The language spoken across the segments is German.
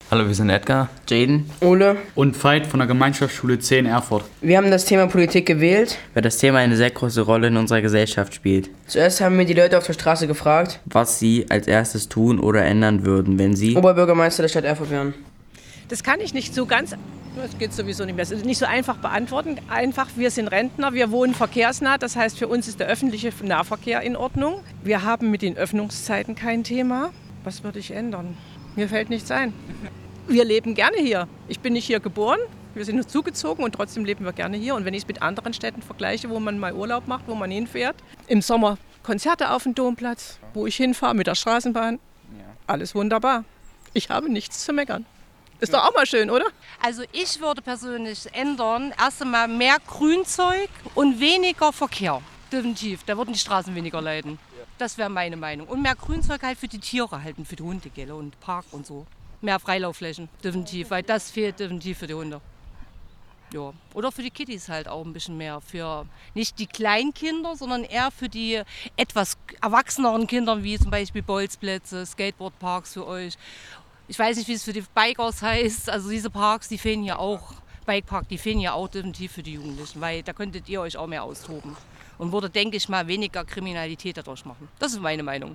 Hallo, wir sind Edgar, Jaden, Ole und Veit von der Gemeinschaftsschule 10 Erfurt. Wir haben das Thema Politik gewählt, weil das Thema eine sehr große Rolle in unserer Gesellschaft spielt. Zuerst haben wir die Leute auf der Straße gefragt, was sie als erstes tun oder ändern würden, wenn sie Oberbürgermeister der Stadt Erfurt wären. Das kann ich nicht so ganz, das geht sowieso nicht mehr, das ist nicht so einfach beantworten. Einfach, wir sind Rentner, wir wohnen verkehrsnah, das heißt für uns ist der öffentliche Nahverkehr in Ordnung. Wir haben mit den Öffnungszeiten kein Thema. Was würde ich ändern? Mir fällt nichts ein. Wir leben gerne hier. Ich bin nicht hier geboren, wir sind uns zugezogen und trotzdem leben wir gerne hier. Und wenn ich es mit anderen Städten vergleiche, wo man mal Urlaub macht, wo man hinfährt, im Sommer Konzerte auf dem Domplatz, wo ich hinfahre mit der Straßenbahn, alles wunderbar. Ich habe nichts zu meckern. Ist doch auch mal schön, oder? Also ich würde persönlich ändern, erst einmal mehr Grünzeug und weniger Verkehr. Definitiv, da würden die Straßen weniger leiden. Das wäre meine Meinung. Und mehr Grünzeug halt für die Tiere halten, für die Hunde, gell, und Park und so. Mehr Freilaufflächen, definitiv, weil das fehlt definitiv für die Hunde. Ja. Oder für die Kitties halt auch ein bisschen mehr. Für nicht die Kleinkinder, sondern eher für die etwas erwachseneren Kinder, wie zum Beispiel Bolzplätze, Skateboardparks für euch. Ich weiß nicht, wie es für die Bikers heißt, also diese Parks, die fehlen hier auch, Bikepark, die fehlen hier auch definitiv für die Jugendlichen, weil da könntet ihr euch auch mehr austoben und würde, denke ich mal, weniger Kriminalität dadurch machen. Das ist meine Meinung.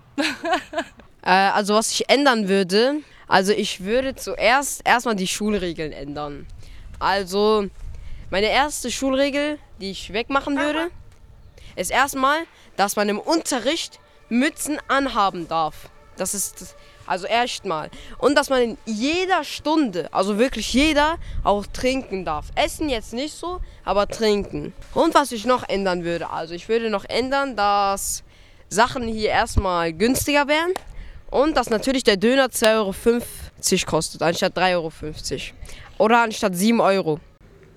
Also was ich ändern würde, also ich würde zuerst erstmal die Schulregeln ändern. Also meine erste Schulregel, die ich wegmachen würde, ist erstmal, dass man im Unterricht Mützen anhaben darf. Das ist also erstmal. Und dass man in jeder Stunde, also wirklich jeder, auch trinken darf. Essen jetzt nicht so, aber trinken. Und was ich noch ändern würde, also ich würde noch ändern, dass Sachen hier erstmal günstiger wären. Und dass natürlich der Döner 2,50 € kostet, anstatt 3,50 € Oder anstatt 7 €.